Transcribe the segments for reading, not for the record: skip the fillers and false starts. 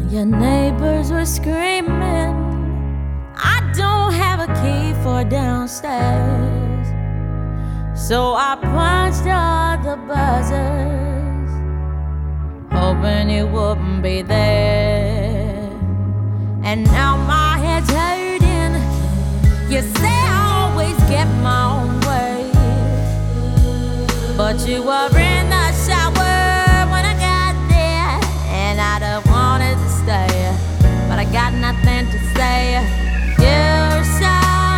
Your neighbors were screaming. I don't have a key for downstairs, so I punched all the buzzers, hoping you wouldn't be there. And now my head's hurting. You say I always get my own way, but you were in the shower when I got there, and I'd have wanted to stay, but I got nothing to say. You're so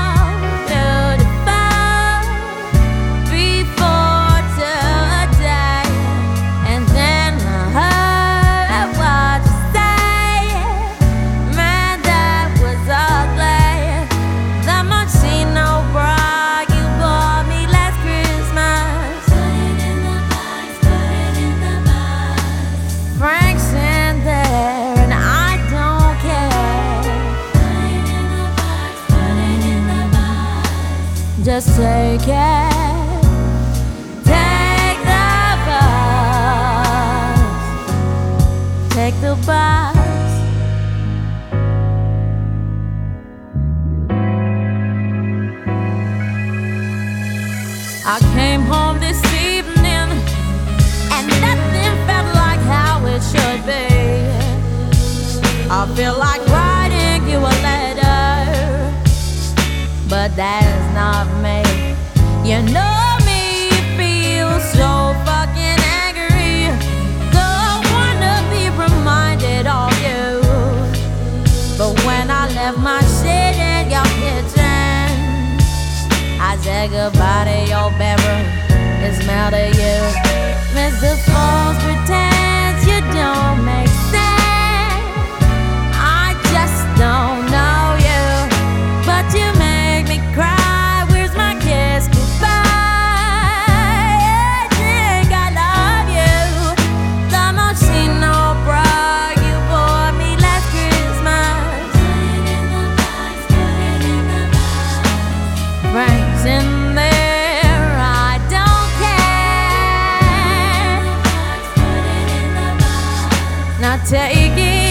beautiful before today, and then I heard what you say. Man, that was ugly. The Moschino bra you bought me last Christmas. Put it in the box, put it in the box. Frank's in there and I don't care. Put it in the box, put it in the box. Just take it. Take the bus. Take the bus. I came home this evening and nothing felt like how it should be. I feel like writing you a letter, but that is not me. You know me, feel so fucking angry. Don't wanna be reminded of you, but when I left my shit in your kitchen, I said goodbye to your bedroom, it smelled of you. Mr. Falls pretends you don't make sense. I just don't know you, but you make me cry. Where's my kiss goodbye? I think I love you. The Moschino bra you bought me last Christmas. Put it in the box, put it in the box. Frank's in there, I don't care. Now take it.